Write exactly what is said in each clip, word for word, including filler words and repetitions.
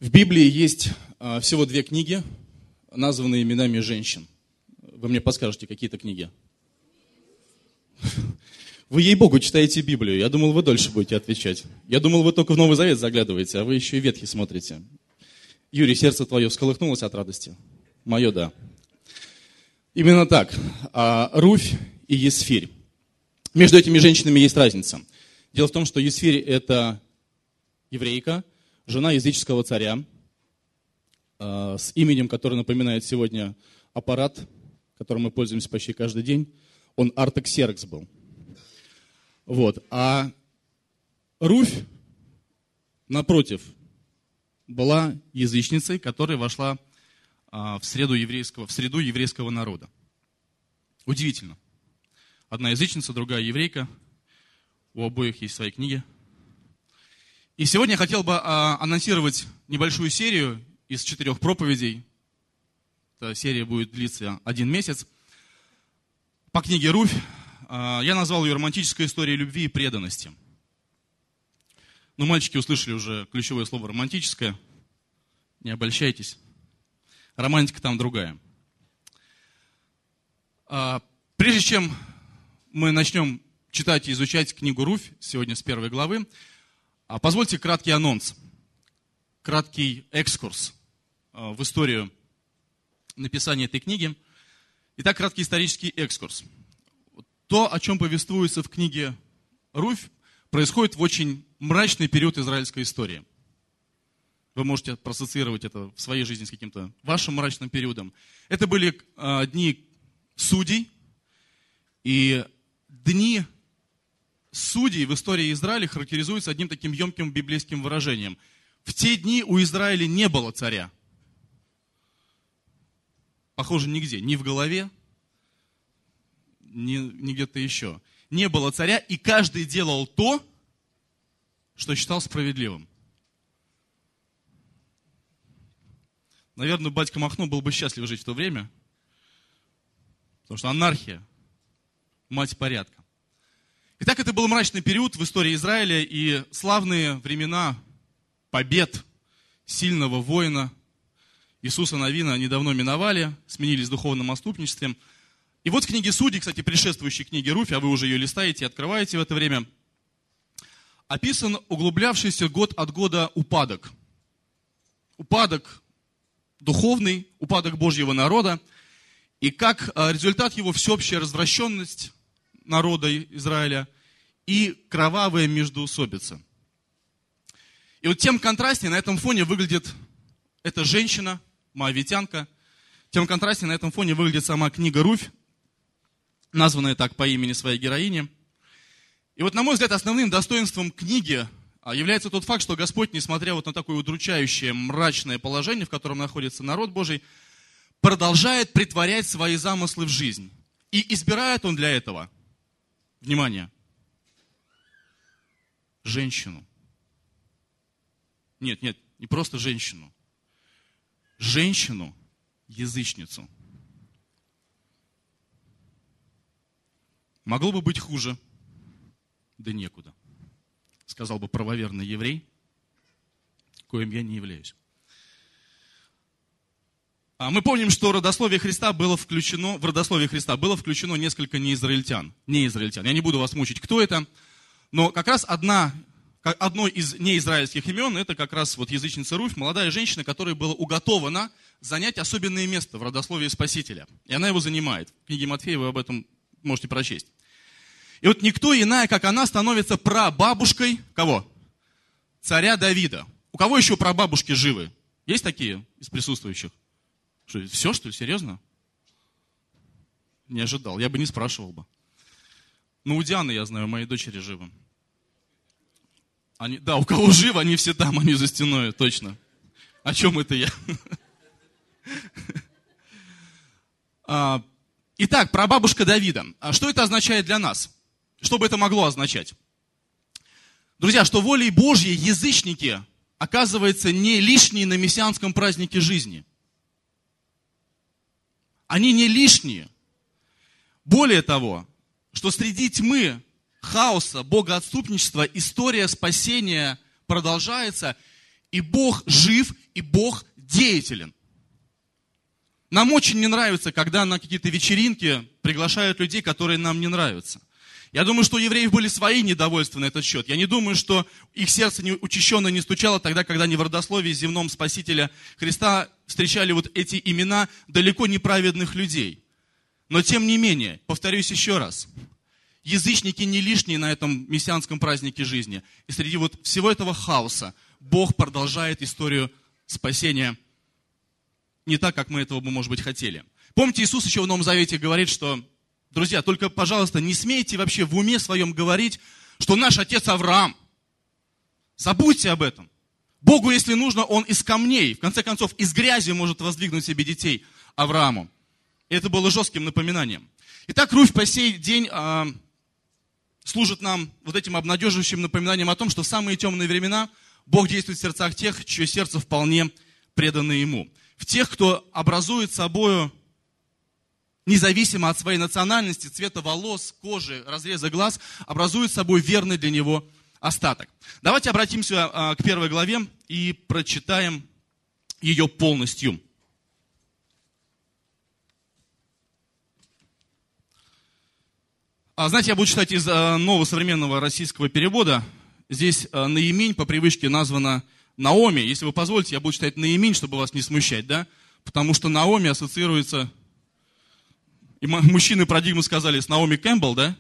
В Библии есть а, всего две книги, названные именами женщин. Вы мне подскажете, какие-то книги? Вы, ей-богу, читаете Библию. Я думал, вы дольше будете отвечать. Я думал, вы только в Новый Завет заглядываете, а вы еще и Ветхий смотрите. Юрий, сердце твое всколыхнулось от радости? Мое, да. Именно так. А, Руфь и Есфирь. Между этими женщинами есть разница. Дело в том, что Есфирь – это еврейка, жена языческого царя, а, с именем, которое напоминает сегодня аппарат, которым мы пользуемся почти каждый день. Он Артаксеркс был. Вот. А Руфь, напротив, была язычницей, которая вошла а, в, среду еврейского, в среду еврейского народа. Удивительно. Одна язычница, другая еврейка. У обоих есть свои книги. И сегодня я хотел бы а, анонсировать небольшую серию из четырех проповедей. Эта серия будет длиться один месяц. По книге «Руфь». А, я назвал ее «Романтическая история любви и преданности». Ну, мальчики услышали уже ключевое слово «романтическое». Не обольщайтесь. Романтика там другая. А, прежде чем мы начнем читать и изучать книгу «Руфь», сегодня с первой главы, а, позвольте краткий анонс, краткий экскурс а, в историю написания этой книги. Итак, краткий исторический экскурс. То, о чем повествуется в книге «Руфь», происходит в очень мрачный период израильской истории. Вы можете проассоциировать это в своей жизни с каким-то вашим мрачным периодом. Это были а, дни судей, и дни судей в истории Израиля характеризуются одним таким емким библейским выражением. В те дни у Израиля не было царя. Похоже, нигде, ни в голове, ни, ни где-то еще. Не было царя, и каждый делал то, что считал справедливым. Наверное, батька Махно был бы счастлив жить в то время, потому что анархия, мать порядка. Итак, это был мрачный период в истории Израиля, и славные времена побед сильного воина Иисуса Навина, они давно миновали, сменились духовным отступничеством. И вот в книге Судей, кстати, предшествующей книге Руфь, а вы уже ее листаете, открываете в это время, описан углублявшийся год от года упадок. Упадок духовный, упадок Божьего народа, и как результат его всеобщая развращенность народа Израиля и кровавая междоусобица. И вот тем контрастнее на этом фоне выглядит эта женщина, моавитянка, тем контрастнее на этом фоне выглядит сама книга Руфь, названная так по имени своей героини. И вот, на мой взгляд, основным достоинством книги является тот факт, что Господь, несмотря вот на такое удручающее, мрачное положение, в котором находится народ Божий, продолжает претворять свои замыслы в жизнь. И избирает Он для этого, внимание, женщину. Нет, нет, не просто женщину. Женщину-язычницу. Могло бы быть хуже, да некуда, сказал бы правоверный еврей, коим я не являюсь. А мы помним, что родословие Христа было включено, в родословие Христа было включено несколько неизраильтян. Неизраильтян. Я не буду вас мучить, кто это, но как раз одна, одно из неизраильских имен, это как раз вот язычница Руфь, молодая женщина, которой было уготовано занять особенное место в родословии Спасителя. И она его занимает. В книге Матфея вы об этом можете прочесть. И вот никто иная, как она, становится прабабушкой кого? Царя Давида. У кого еще прабабушки живы? Есть такие из присутствующих? Что, все, что ли? Серьезно? Не ожидал. Я бы не спрашивал бы. Ну, у Дианы, я знаю, моей дочери живы. Они, да, у кого живы, они все там, они за стеной, точно. О чем это я? Итак, прабабушка Давида. А что это означает для нас? Что бы это могло означать? Друзья, что волей Божьей язычники, оказывается, не лишние на мессианском празднике жизни. Они не лишние. Более того, что среди тьмы, хаоса, богоотступничества история спасения продолжается, И Бог жив, и Бог деятелен. Нам очень не нравится, когда на какие-то вечеринки приглашают людей, которые нам не нравятся. Я думаю, что у евреев были свои недовольства на этот счет. Я не думаю, что их сердце не, учащенно не стучало тогда, когда они в родословии земном Спасителя Христа встречали вот эти имена далеко неправедных людей. Но тем не менее, повторюсь еще раз, язычники не лишние на этом мессианском празднике жизни. И среди вот всего этого хаоса Бог продолжает историю спасения не так, как мы этого бы, может быть, хотели. Помните, Иисус еще в Новом Завете говорит, что, друзья, только, пожалуйста, не смейте вообще в уме своем говорить, что наш отец Авраам. Забудьте об этом. Богу, если нужно, он из камней, в конце концов, из грязи может воздвигнуть себе детей Аврааму. И это было жестким напоминанием. Итак, Руфь по сей день э, служит нам вот этим обнадеживающим напоминанием о том, что в самые темные времена Бог действует в сердцах тех, чье сердце вполне предано Ему. В тех, кто образует собою, независимо от своей национальности, цвета волос, кожи, разреза глаз, образует собой верный для него остаток. Давайте обратимся а, к первой главе и прочитаем ее полностью. А, знаете, я буду читать из а, нового современного российского перевода. Здесь а, Наимень по привычке названа Наоми. Если вы позволите, я буду читать Наимень, чтобы вас не смущать, да? Потому что Наоми ассоциируется... И мужчины парадигмы сказали, с Наоми Кэмпбелл, да?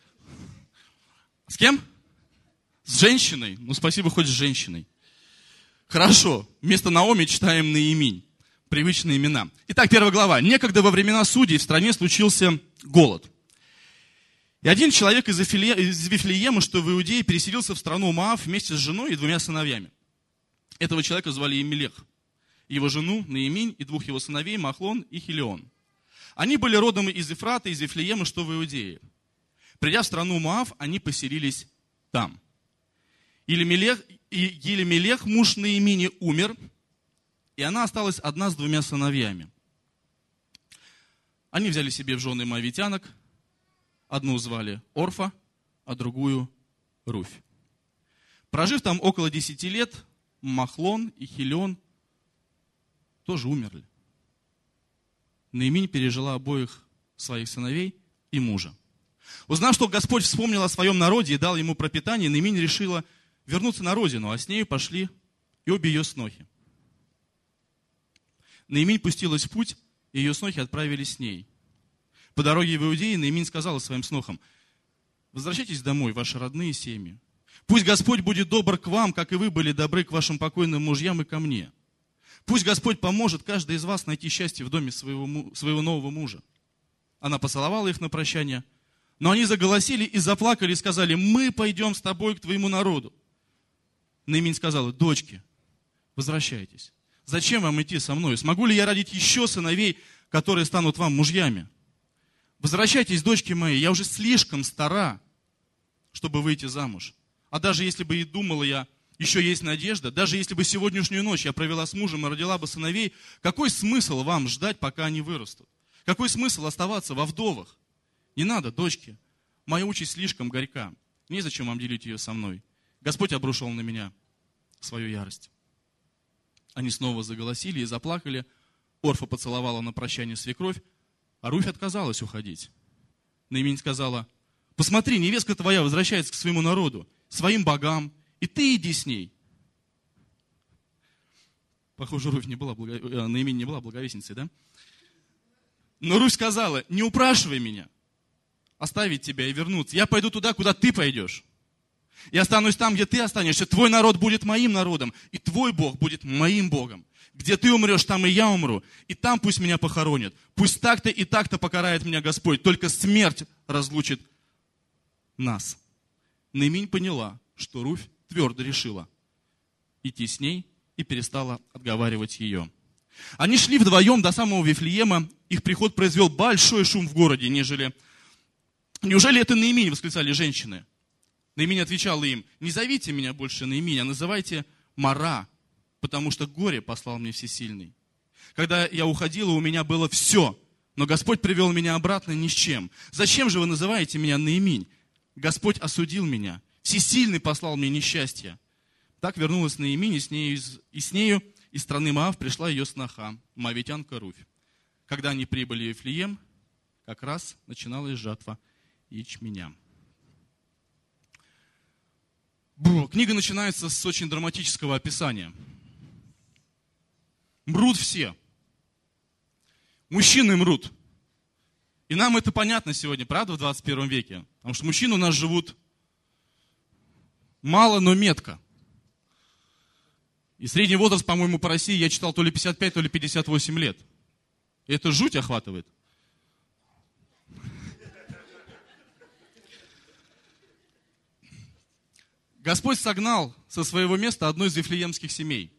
С кем? С женщиной. Ну, спасибо, хоть с женщиной. Хорошо. Вместо Наоми читаем Наимень. Привычные имена. Итак, первая глава. Некогда во времена судей в стране случился голод. И один человек из Вифлеема, что в Иудее, переселился в страну Моав вместе с женой и двумя сыновьями. Этого человека звали Емелех. Его жену Наимень и двух его сыновей Махлон и Хилион. Они были родом из Ефрата, из Вифлеема, что в Иудее. Придя в страну Моав, они поселились там. Елемелех, Елемелех, муж Наимини, умер, и она осталась одна с двумя сыновьями. Они взяли себе в жены моавитянок, одну звали Орфа, а другую Руфь. Прожив там около десяти лет, Махлон и Хилион тоже умерли. Наимень пережила обоих своих сыновей и мужа. Узнав, что Господь вспомнил о своем народе и дал ему пропитание, Наимень решила вернуться на родину, а с нею пошли и обе ее снохи. Наимень пустилась в путь, и ее снохи отправились с ней. По дороге в Иудею Наимень сказала своим снохам: «Возвращайтесь домой, ваши родные семьи. Пусть Господь будет добр к вам, как и вы были добры к вашим покойным мужьям и ко мне. Пусть Господь поможет каждой из вас найти счастье в доме своего, своего нового мужа». Она поцеловала их на прощание, но они заголосили и заплакали и сказали: «Мы пойдем с тобой к твоему народу». Наимень сказала: «Дочки, возвращайтесь. Зачем вам идти со мной? Смогу ли я родить еще сыновей, которые станут вам мужьями? Возвращайтесь, дочки мои, я уже слишком стара, чтобы выйти замуж. А даже если бы и думала я, еще есть надежда, даже если бы сегодняшнюю ночь я провела с мужем и родила бы сыновей, какой смысл вам ждать, пока они вырастут? Какой смысл оставаться во вдовах? Не надо, дочки, моя участь слишком горька. Незачем вам делить ее со мной. Господь обрушил на меня свою ярость». Они снова заголосили и заплакали. Орфа поцеловала на прощание свекровь, а Руфь отказалась уходить. Наимень сказала: «Посмотри, невестка твоя возвращается к своему народу, своим богам, и ты иди с ней». Похоже, Руфь не была, благо... Наимень не была благовестницей, да? Но Руфь сказала: «Не упрашивай меня оставить тебя и вернуться. Я пойду туда, куда ты пойдешь. Я останусь там, где ты останешься. Твой народ будет моим народом, и твой Бог будет моим Богом. Где ты умрешь, там и я умру, и там пусть меня похоронят. Пусть так-то и так-то покарает меня Господь, только смерть разлучит нас». Наимень поняла, что Руфь твердо решила идти с ней и перестала отговаривать ее. Они шли вдвоем до самого Вифлеема. Их приход произвел большой шум в городе, нежели... «Неужели это Наимень?» — восклицали женщины. Наимень отвечала им: «Не зовите меня больше Наимень, а называйте Мара, потому что горе послал мне Всесильный. Когда я уходила, у меня было все, но Господь привел меня обратно ни с чем. Зачем же вы называете меня Наимень? Господь осудил меня, Всесильный послал мне несчастье. Так вернулась Наиминь, и с нею, и с нею из страны Моав пришла ее сноха, моавитянка Руфь. Когда они прибыли в Вифлеем, как раз начиналась жатва ячменя. Бу, книга начинается с очень драматического описания. Мрут все. Мужчины мрут. И нам это понятно сегодня, правда, в двадцать первом веке? Потому что мужчины у нас живут мало, но метко. И средний возраст, по-моему, по России, я читал, то ли пятьдесят пять, то ли пятьдесят восемь лет. И это жуть охватывает. Господь согнал со своего места одну из вифлеемских семей.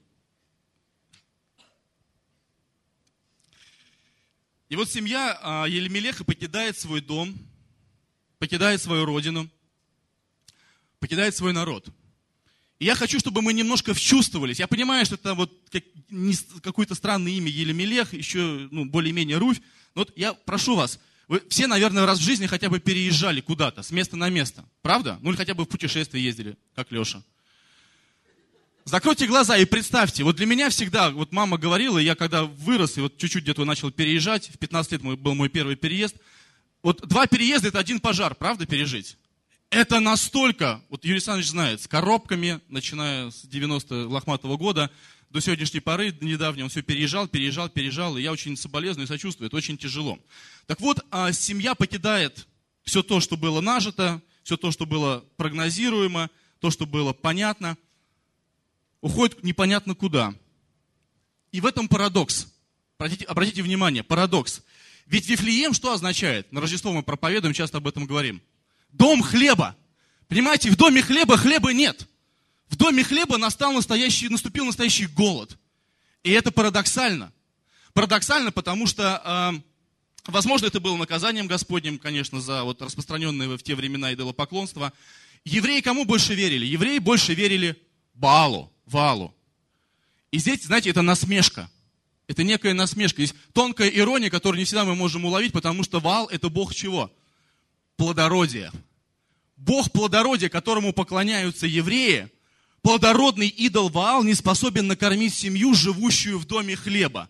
И вот семья Елемелеха покидает свой дом, покидает свою родину, покидает свой народ. И я хочу, чтобы мы немножко вчувствовались. Я понимаю, что это вот как, не, какое-то странное имя Елемелех, еще ну, более-менее Руфь. Но вот я прошу вас, вы все, наверное, раз в жизни хотя бы переезжали куда-то, с места на место. Правда? Ну или хотя бы в путешествие ездили, как Леша. Закройте глаза и представьте, вот для меня всегда, вот мама говорила, я когда вырос и вот чуть-чуть где-то начал переезжать, в пятнадцать лет был мой первый переезд, вот два переезда это один пожар, правда, пережить? Это настолько, вот Юрий Александрович знает, с коробками, начиная с девяностого лохматого года до сегодняшней поры, до недавнего, он все переезжал, переезжал, переезжал, и я очень соболезную и сочувствую, это очень тяжело. Так вот, семья покидает все то, что было нажито, все то, что было прогнозируемо, то, что было понятно, уходит непонятно куда. И в этом парадокс. Обратите, обратите внимание, парадокс. Ведь Вифлеем что означает? На Рождество мы проповедуем, часто об этом говорим. Дом хлеба. Понимаете, в доме хлеба хлеба нет. В доме хлеба настал настоящий, наступил настоящий голод. И это парадоксально. Парадоксально, потому что, э, возможно, это было наказанием Господним, конечно, за вот распространенное в те времена идолопоклонство. Евреи кому больше верили? Евреи больше верили Баалу, Ваалу. И здесь, знаете, это насмешка. Это некая насмешка. Есть тонкая ирония, которую не всегда мы можем уловить, потому что Ваал – это бог чего? Плодородия. Бог плодородия, которому поклоняются евреи, плодородный идол Ваал не способен накормить семью, живущую в доме хлеба.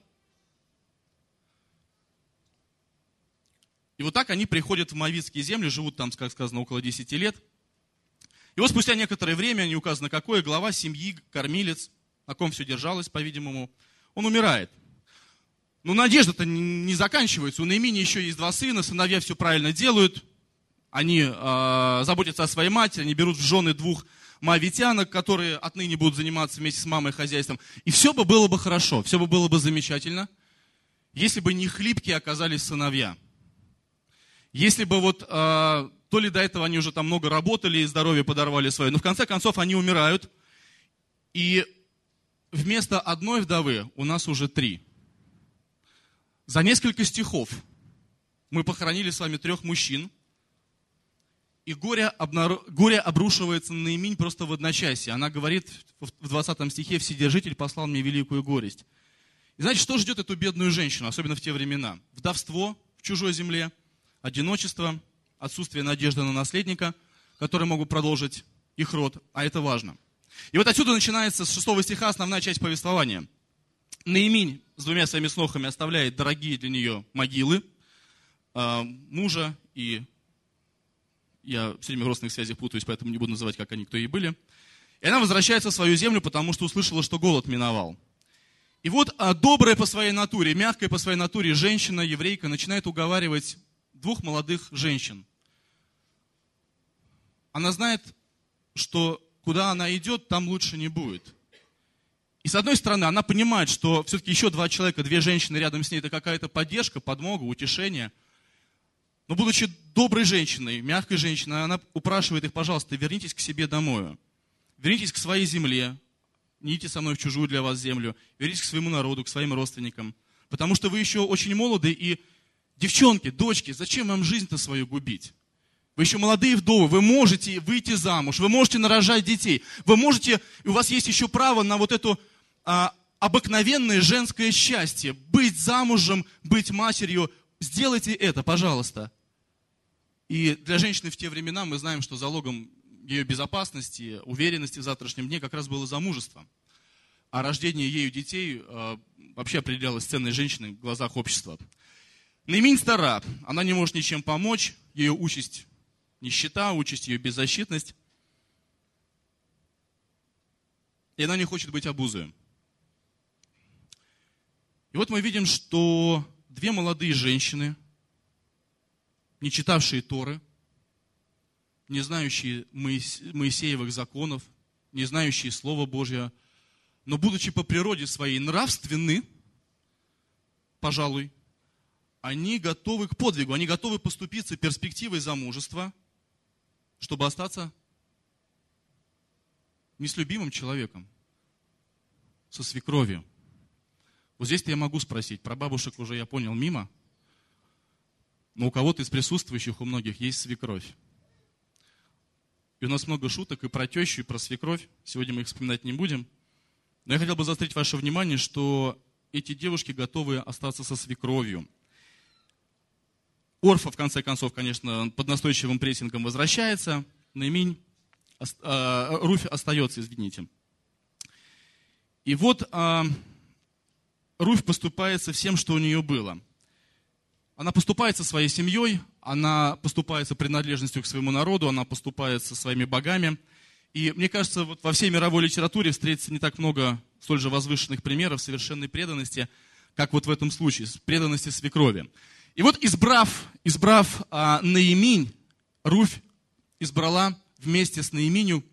И вот так они приходят в Моавитские земли, живут там, как сказано, около десяти лет. И вот спустя некоторое время, не указано какое, глава семьи, кормилец, на ком все держалось, по-видимому, он умирает. Но надежда-то не заканчивается. У Наимини еще есть два сына, сыновья все правильно делают. Они э, заботятся о своей матери, они берут в жены двух моавитянок, которые отныне будут заниматься вместе с мамой хозяйством. И все бы было бы хорошо, все бы было бы замечательно, если бы не хлипкие оказались сыновья. Если бы вот, э, то ли до этого они уже там много работали и здоровье подорвали свое, но в конце концов они умирают. И вместо одной вдовы у нас уже три. За несколько стихов мы похоронили с вами трех мужчин. И горе, обнару... горе обрушивается на Наиминь просто в одночасье. Она говорит в двадцатом стихе: «Вседержитель послал мне великую горесть». И знаете, что ждет эту бедную женщину, особенно в те времена? Вдовство в чужой земле, одиночество, отсутствие надежды на наследника, которые могут продолжить их род, а это важно. И вот отсюда начинается с шестого стиха основная часть повествования. Наиминь с двумя своими снохами оставляет дорогие для нее могилы э, мужа и... Я все время в родственных связях путаюсь, поэтому не буду называть, как они, кто ей были. И она возвращается в свою землю, потому что услышала, что голод миновал. И вот а, добрая по своей натуре, мягкая по своей натуре женщина, еврейка, начинает уговаривать двух молодых женщин. Она знает, что куда она идет, там лучше не будет. И с одной стороны, она понимает, что все-таки еще два человека, две женщины рядом с ней, это какая-то поддержка, подмога, утешение. Но будучи доброй женщиной, мягкой женщиной, она упрашивает их: пожалуйста, вернитесь к себе домой. Вернитесь к своей земле. Не идите со мной в чужую для вас землю. Вернитесь к своему народу, к своим родственникам. Потому что вы еще очень молоды. И, девчонки, дочки, зачем вам жизнь-то свою губить? Вы еще молодые вдовы, вы можете выйти замуж, вы можете нарожать детей. Вы можете, и у вас есть еще право на вот это а, обыкновенное женское счастье. Быть замужем, быть матерью. Сделайте это, пожалуйста. И для женщины в те времена мы знаем, что залогом ее безопасности, уверенности в завтрашнем дне как раз было замужество. А рождение ею детей э, вообще определялось ценной женщиной в глазах общества. Наиминь стара, она не может ничем помочь, ее участь нищета, участь ее беззащитность. И она не хочет быть обузой. И вот мы видим, что две молодые женщины, не читавшие Торы, не знающие Моисеевых законов, не знающие Слова Божьего, но будучи по природе своей нравственны, пожалуй, они готовы к подвигу, они готовы поступиться перспективой замужества, чтобы остаться не с любимым человеком, со свекровью. Вот здесь-то я могу спросить, про бабушек уже я понял мимо, но у кого-то из присутствующих, у многих, есть свекровь. И у нас много шуток и про тещу, и про свекровь. Сегодня мы их вспоминать не будем. Но я хотел бы заострить ваше внимание, что эти девушки готовы остаться со свекровью. Орфа, в конце концов, конечно, под настойчивым прессингом возвращается. Наиминь, э, Руфь остается, извините. И вот э, Руфь поступает со всем, что у нее было. Она поступает со своей семьей, она поступает со принадлежностью к своему народу, она поступает со своими богами. И мне кажется, вот во всей мировой литературе встретится не так много столь же возвышенных примеров совершенной преданности, как вот в этом случае, преданности свекрови. И вот избрав, избрав а, Наиминь, Руфь избрала вместе с Наиминью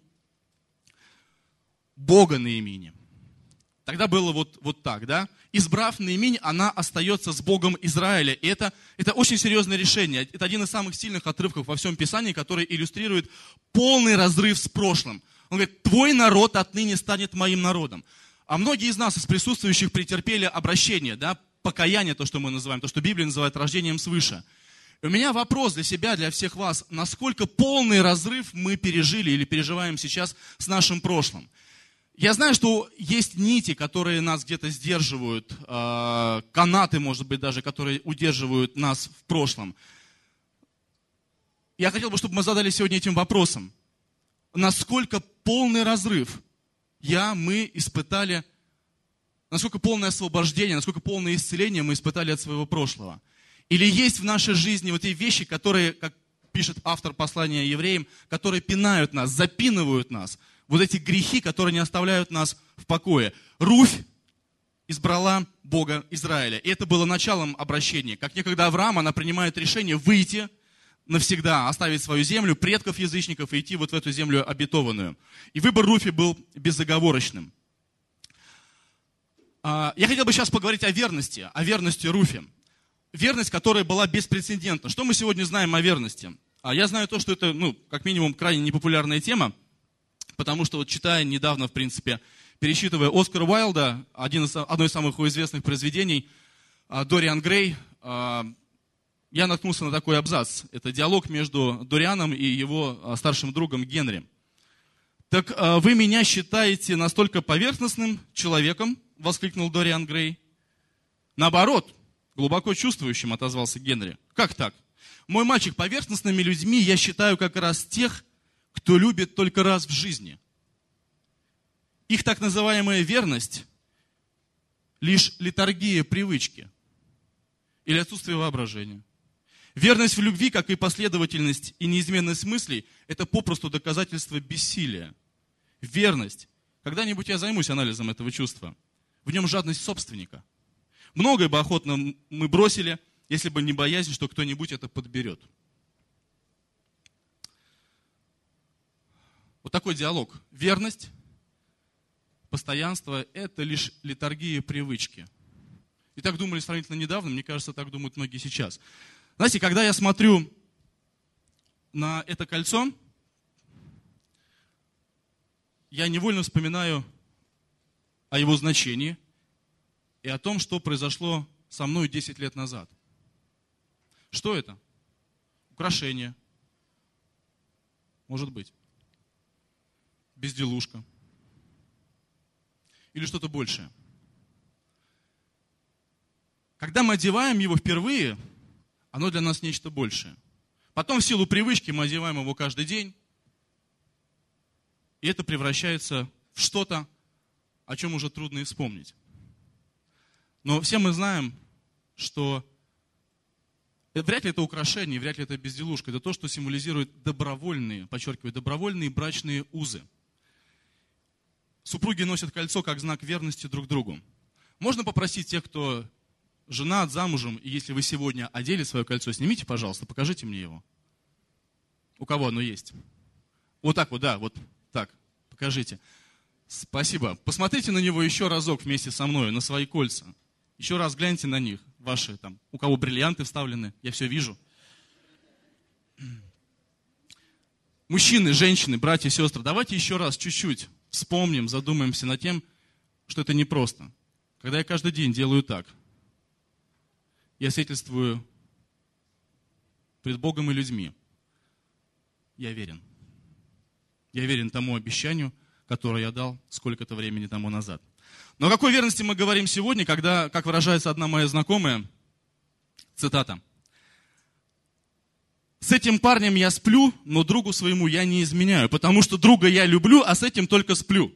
Бога Наимини. Тогда было вот, вот так, да? Избрав Наиминь, она остается с Богом Израиля. И это, это очень серьезное решение. Это один из самых сильных отрывков во всем Писании, который иллюстрирует полный разрыв с прошлым. Он говорит, твой народ отныне станет моим народом. А многие из нас, из присутствующих, претерпели обращение, да, покаяние, то, что мы называем, то, что Библия называет рождением свыше. И у меня вопрос для себя, для всех вас, насколько полный разрыв мы пережили или переживаем сейчас с нашим прошлым. Я знаю, что есть нити, которые нас где-то сдерживают, канаты, может быть, даже, которые удерживают нас в прошлом. Я хотел бы, чтобы мы задали сегодня этим вопросом. Насколько полный разрыв я, мы испытали, насколько полное освобождение, насколько полное исцеление мы испытали от своего прошлого. Или есть в нашей жизни вот эти вещи, которые, как пишет автор послания евреям, которые пинают нас, запинывают нас. Вот эти грехи, которые не оставляют нас в покое. Руфь избрала Бога Израиля. И это было началом обращения. Как некогда Авраам, она принимает решение выйти навсегда, оставить свою землю, предков язычников и идти вот в эту землю обетованную. И выбор Руфи был безоговорочным. Я хотел бы сейчас поговорить о верности, о верности Руфи. Верность, которая была беспрецедентна. Что мы сегодня знаем о верности? Я знаю то, что это, ну, как минимум, крайне непопулярная тема. Потому что, вот, читая недавно, в принципе, пересчитывая Оскара Уайлда, один из, одно из самых известных произведений, Дориан Грей, я наткнулся на такой абзац. Это диалог между Дорианом и его старшим другом Генри. «Так вы меня считаете настолько поверхностным человеком?» — воскликнул Дориан Грей. «Наоборот, глубоко чувствующим», — отозвался Генри. «Как так? Мой мальчик, поверхностными людьми я считаю как раз тех, кто любит только раз в жизни. Их так называемая верность – лишь литургия привычки или отсутствие воображения. Верность в любви, как и последовательность и неизменность мыслей – это попросту доказательство бессилия. Верность. Когда-нибудь я займусь анализом этого чувства. В нем жадность собственника. Многое бы охотно мы бросили, если бы не боязнь, что кто-нибудь это подберет». Вот такой диалог. Верность, постоянство – это лишь литургия привычки. И так думали сравнительно недавно, мне кажется, так думают многие сейчас. Знаете, когда я смотрю на это кольцо, я невольно вспоминаю о его значении и о том, что произошло со мной десять лет назад. Что это? Украшение. Может быть. Безделушка. Или что-то большее. Когда мы одеваем его впервые, оно для нас нечто большее. Потом в силу привычки мы одеваем его каждый день. и это превращается в что-то, о чем уже трудно и вспомнить. Но все мы знаем, что вряд ли это украшение, вряд ли это безделушка. Это то, что символизирует добровольные, подчеркиваю, добровольные брачные узы. Супруги носят кольцо как знак верности друг другу. Можно попросить тех, кто женат, замужем, и если вы сегодня одели свое кольцо, снимите, пожалуйста, покажите мне его. У кого оно есть? Вот так вот, да, вот так, покажите. Спасибо. Посмотрите на него еще разок вместе со мной, на свои кольца. Еще раз гляньте на них, ваши там, у кого бриллианты вставлены, я все вижу. Мужчины, женщины, братья, сестры, давайте еще раз чуть-чуть вспомним, задумаемся над тем, что это непросто. Когда я каждый день делаю так, я свидетельствую пред Богом и людьми. Я верен. Я верен тому обещанию, которое я дал сколько-то времени тому назад. Но о какой верности мы говорим сегодня, когда, как выражается одна моя знакомая, цитата: «С этим парнем я сплю, но другу своему я не изменяю, потому что друга я люблю, а с этим только сплю».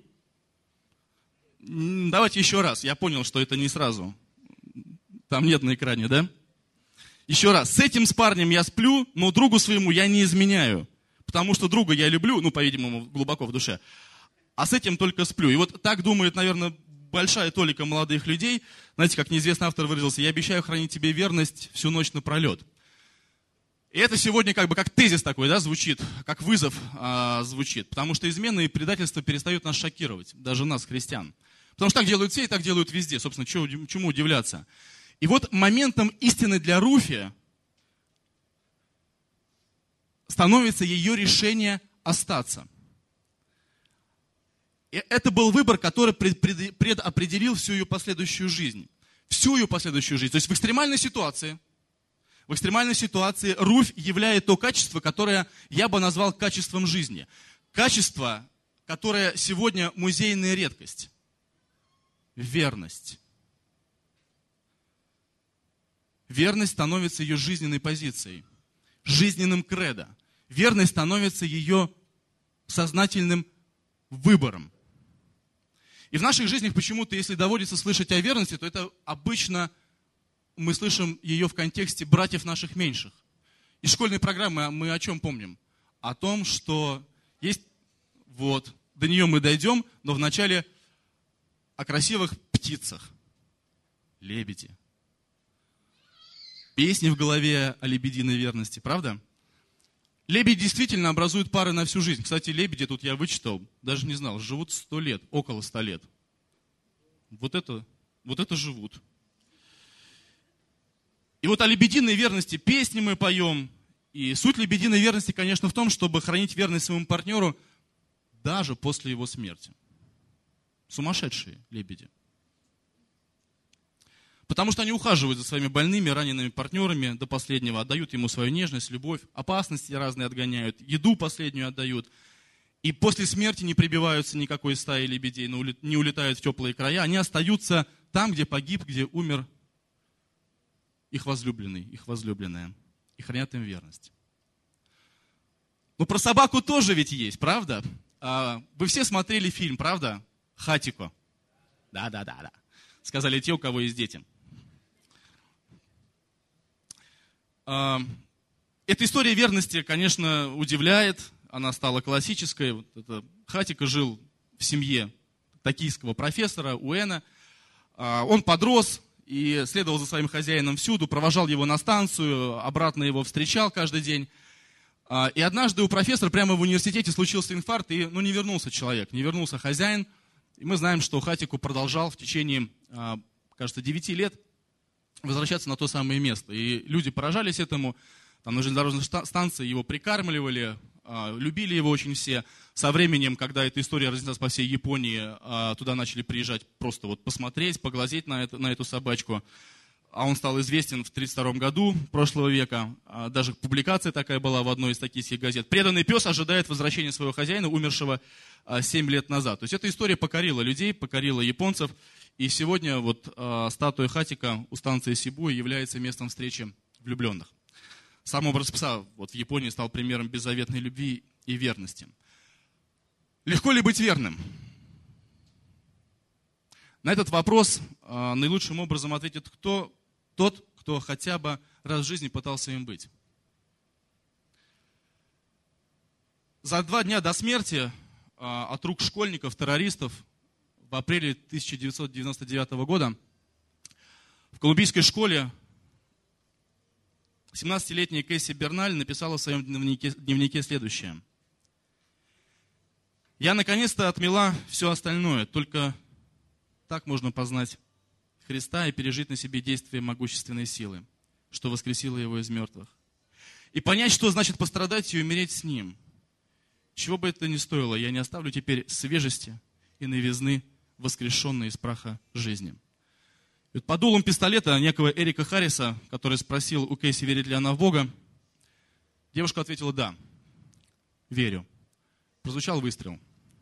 Давайте еще раз, я понял, что это не сразу. Там нет на экране, да? Еще раз. «С этим с парнем я сплю, но другу своему я не изменяю, потому что друга я люблю», ну, по-видимому, глубоко в душе, «а с этим только сплю». И вот так думает, наверное, большая толика молодых людей. Знаете, как неизвестный автор выразился: «Я обещаю хранить тебе верность всю ночь напролет». И это сегодня как бы как тезис такой, да, звучит, как вызов а, звучит. Потому что измена и предательство перестают нас шокировать, даже нас, христиан. Потому что так делают все и так делают везде. Собственно, чему, чему удивляться? И вот моментом истины для Руфи становится ее решение остаться. И это был выбор, который предопределил всю ее последующую жизнь. Всю ее последующую жизнь. То есть в экстремальной ситуации, в экстремальной ситуации Руфь являет то качество, которое я бы назвал качеством жизни. Качество, которое сегодня музейная редкость. Верность. Верность становится ее жизненной позицией, жизненным кредо. Верность становится ее сознательным выбором. И в наших жизнях почему-то, если доводится слышать о верности, то это обычно мы слышим ее в контексте братьев наших меньших. Из школьной программы мы о чем помним? О том, что есть, вот, до нее мы дойдем, но вначале о красивых птицах. Лебеди. Песни в голове о лебединой верности, правда? Лебеди действительно образуют пары на всю жизнь. Кстати, лебеди, тут я вычитал, даже не знал, живут сто лет, около ста лет. Вот это, вот это живут. И вот о лебединой верности песни мы поем. И суть лебединой верности, конечно, в том, чтобы хранить верность своему партнеру даже после его смерти. Сумасшедшие лебеди. Потому что они ухаживают за своими больными, ранеными партнерами до последнего, отдают ему свою нежность, любовь, опасности разные отгоняют, еду последнюю отдают. И после смерти не прибиваются никакой стаи лебедей, не улетают в теплые края. Они остаются там, где погиб, где умер их возлюбленный, их возлюбленная. И хранят им верность. Но про собаку тоже ведь есть, правда? Вы все смотрели фильм, правда? «Хатико». Да-да-да-да. Сказали те, у кого есть дети. Эта история верности, конечно, удивляет. Она стала классической. Вот это Хатико жил в семье токийского профессора Уэна. Он подрос и следовал за своим хозяином всюду, провожал его на станцию, обратно его встречал каждый день. И однажды у профессора прямо в университете случился инфаркт, и ну, не вернулся человек, не вернулся хозяин. И мы знаем, что Хатико продолжал в течение, кажется, девяти лет возвращаться на то самое место. И люди поражались этому. Там на железнодорожной станции его прикармливали, любили его очень все. Со временем, когда эта история разнеслась по всей Японии, туда начали приезжать просто вот посмотреть, поглазеть на, это, на эту собачку. А он стал известен в тридцать втором году прошлого века. Даже публикация такая была в одной из токийских газет. «Преданный пес ожидает возвращения своего хозяина, умершего семь лет назад». То есть эта история покорила людей, покорила японцев. И сегодня вот статуя Хатико у станции Сибуя является местом встречи влюбленных. Сам образ пса вот в Японии стал примером беззаветной любви и верности. Легко ли быть верным? На этот вопрос э, наилучшим образом ответит кто, тот, кто хотя бы раз в жизни пытался им быть. За два дня до смерти э, от рук школьников-террористов в апреле тысяча девятьсот девяносто девятого года в колумбийской школе семнадцатилетняя Кэсси Берналь написала в своем дневнике, дневнике следующее. «Я наконец-то отмела все остальное, только так можно познать Христа и пережить на себе действие могущественной силы, что воскресило Его из мертвых. И понять, что значит пострадать и умереть с Ним. Чего бы это ни стоило, я не оставлю теперь свежести и новизны, воскрешенной из праха жизни». И вот под дулом пистолета некого Эрика Харриса, который спросил у Кэсси, верит ли она в Бога, девушка ответила: «Да, верю». Прозвучал выстрел.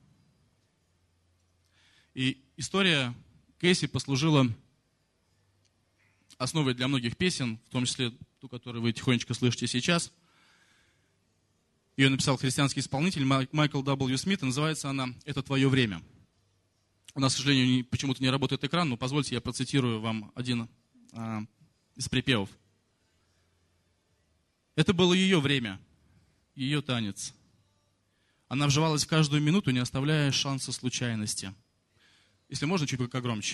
И история Кэсси послужила основой для многих песен, в том числе ту, которую вы тихонечко слышите сейчас. Ее написал христианский исполнитель Майкл дабл ю Смит, и называется она «Это твое время». У нас, к сожалению, почему-то не работает экран, но позвольте, я процитирую вам один а, из припевов. Это было ее время, ее танец. Она вживалась в каждую минуту, не оставляя шанса случайности. Если можно, чуть погромче.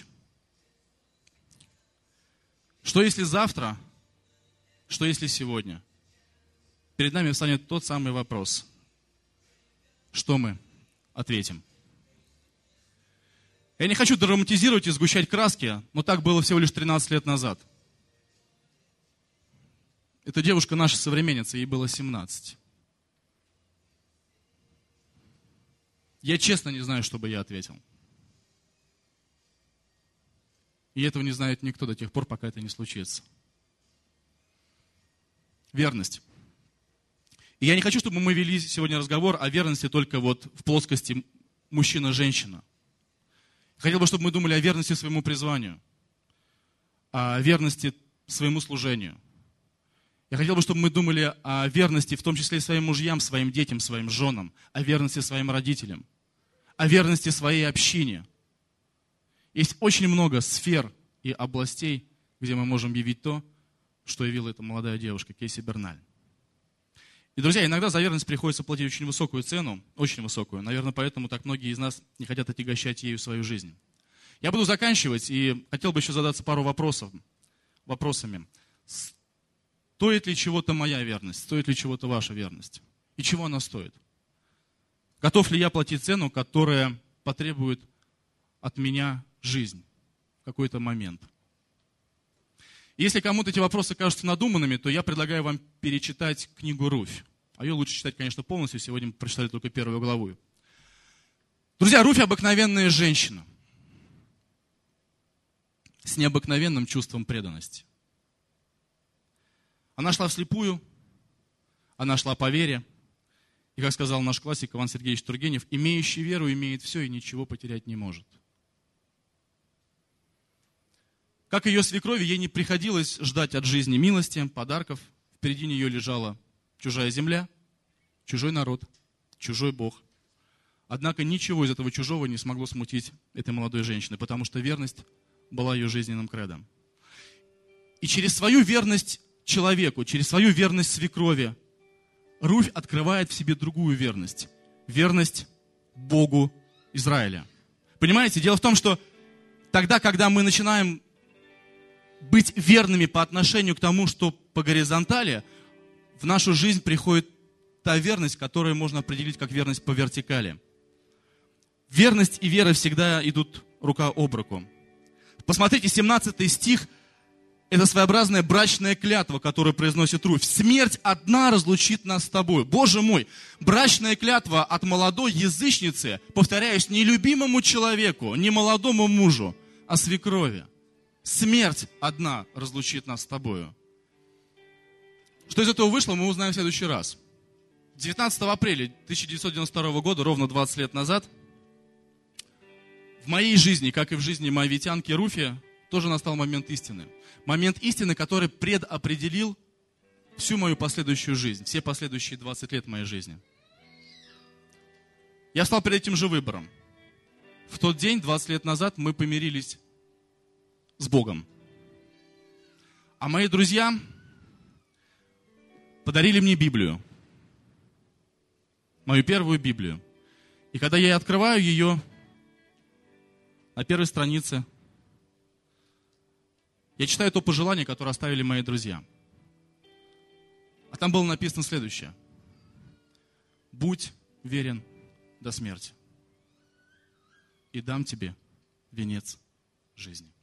Что если завтра, что если сегодня? Перед нами встанет тот самый вопрос. Что мы ответим? Я не хочу драматизировать и сгущать краски, но так было всего лишь тринадцать лет назад. Эта девушка наша современница, ей было семнадцать. Я честно не знаю, что бы я ответил. И этого не знает никто до тех пор, пока это не случится. Верность. И я не хочу, чтобы мы вели сегодня разговор о верности только вот в плоскости мужчина-женщина. Хотел бы, чтобы мы думали о верности своему призванию, о верности своему служению. Я хотел бы, чтобы мы думали о верности, в том числе и своим мужьям, своим детям, своим женам, о верности своим родителям, о верности своей общине. Есть очень много сфер и областей, где мы можем явить то, что явила эта молодая девушка, Кэсси Берналь. И, друзья, иногда за верность приходится платить очень высокую цену, очень высокую. Наверное, поэтому так многие из нас не хотят отягощать ею свою жизнь. Я буду заканчивать и хотел бы еще задаться пару вопросов, вопросами. Стоит ли чего-то моя верность? Стоит ли чего-то ваша верность? И чего она стоит? Готов ли я платить цену, которая потребует от меня жизнь в какой-то момент? Если кому-то эти вопросы кажутся надуманными, то я предлагаю вам перечитать книгу «Руфь». А ее лучше читать, конечно, полностью. Сегодня мы прочитали только первую главу. Друзья, Руфь обыкновенная женщина с необыкновенным чувством преданности. Она шла вслепую, она шла по вере. И, как сказал наш классик Иван Сергеевич Тургенев, имеющий веру имеет все и ничего потерять не может. Как ее свекрови, ей не приходилось ждать от жизни милости, подарков. Впереди нее лежала чужая земля, чужой народ, чужой Бог. Однако ничего из этого чужого не смогло смутить этой молодой женщины, потому что верность была ее жизненным кредом. И через свою верность человеку, через свою верность свекрови, Руфь открывает в себе другую верность. Верность Богу Израиля. Понимаете, дело в том, что тогда, когда мы начинаем быть верными по отношению к тому, что по горизонтали, в нашу жизнь приходит та верность, которую можно определить как верность по вертикали. Верность и вера всегда идут рука об руку. Посмотрите, семнадцатый стих – это своеобразная брачная клятва, которую произносит Руфь. «Смерть одна разлучит нас с тобой». Боже мой, брачная клятва от молодой язычницы, повторяюсь, не любимому человеку, не молодому мужу, а свекрови. Смерть одна разлучит нас с тобою. Что из этого вышло, мы узнаем в следующий раз. девятнадцатого апреля тысяча девятьсот девяносто второго года, ровно двадцать лет назад, в моей жизни, как и в жизни моавитянки Руфи, тоже настал момент истины. Момент истины, который предопределил всю мою последующую жизнь, все последующие двадцать лет моей жизни. Я стал перед этим же выбором. В тот день, двадцать лет назад, мы помирились с Богом. А мои друзья подарили мне Библию. Мою первую Библию. И когда я открываю ее, на первой странице я читаю то пожелание, которое оставили мои друзья. А там было написано следующее. Будь верен до смерти, и дам тебе венец жизни.